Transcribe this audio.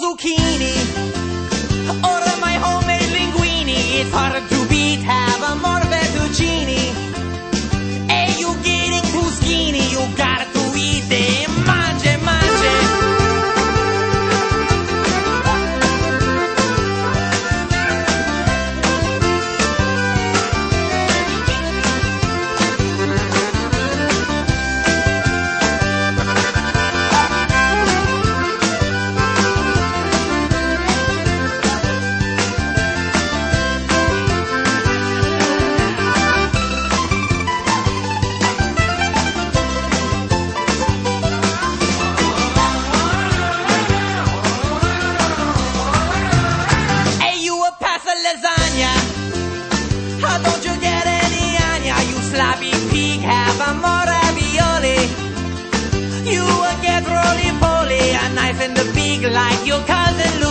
zucchini or my homemade linguine. It's hard to beat, have more fettuccine. Hey, you getting too skinny, you got to eat it. Mangia, mangia. Lasagna, how don't you get any ania? You sloppy pig, have a more ravioli. You get roly-poly, a knife in the beak like your cousin Louie.